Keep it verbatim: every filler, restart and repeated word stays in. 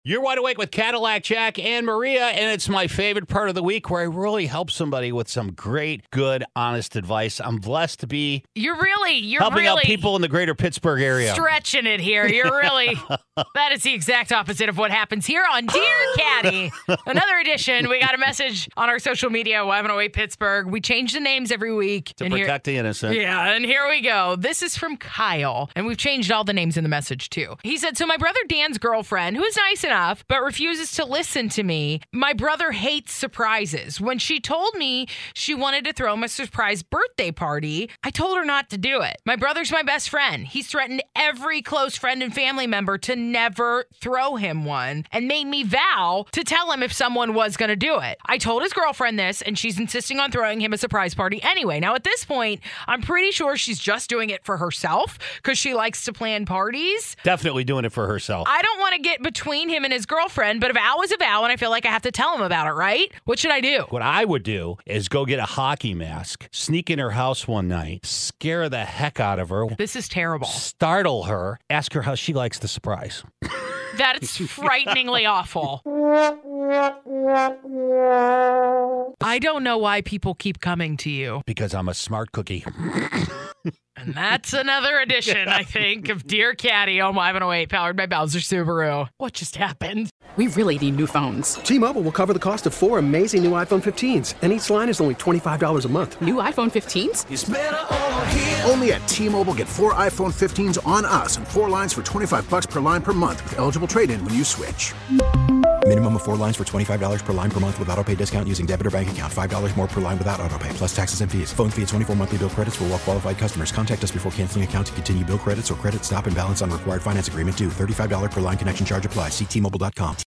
You're Wide Awake with Cadillac Jack and Maria, and it's my favorite part of the week where I really help somebody with some great, good, honest advice. I'm blessed to be You're really, you're helping really out people in the greater Pittsburgh area. Stretching it here. You're really, that is the exact opposite of what happens here on Dear Caddy. Another edition. We got a message on our social media, Y one oh eight Pittsburgh. We change the names every week. To and protect here, the innocent. Yeah, and here we go. This is from Kyle, and we've changed all the names in the message too. He said, so my brother Dan's girlfriend, who is nice enough, but refuses to listen to me. My brother hates surprises. When she told me she wanted to throw him a surprise birthday party, I told her not to do it. My brother's my best friend. He's threatened every close friend and family member to never throw him one and made me vow to tell him if someone was going to do it. I told his girlfriend this, and she's insisting on throwing him a surprise party anyway. Now, at this point, I'm pretty sure she's just doing it for herself because she likes to plan parties. Definitely doing it for herself. I don't want to get between him and his girlfriend, but a vow is a vow, and I feel like I have to tell him about it, right? What should I do? What I would do is go get a hockey mask, sneak in her house one night, scare the heck out of her. This is terrible. Startle her, ask her how she likes the surprise. That's frighteningly awful. I don't know why people keep coming to you. Because I'm a smart cookie. And that's another edition, I think, of Dear Caddy on Y one oh eight, powered by Bowser Subaru. What just happened? We really need new phones. T-Mobile will cover the cost of four amazing new iPhone fifteens, and each line is only twenty-five dollars a month. New iPhone fifteens? It's better over here. Only at T-Mobile, get four iPhone fifteens on us and four lines for twenty-five bucks per line per month with eligible trade-in when you switch. Minimum of four lines for twenty-five dollars per line per month with autopay discount using debit or bank account. five dollars more per line without autopay, plus taxes and fees. Phone fee at twenty-four monthly bill credits for well-qualified customers. Contact us before canceling account to continue bill credits or credit stop and balance on required finance agreement due. thirty-five dollars per line connection charge applies. See T Mobile dot com.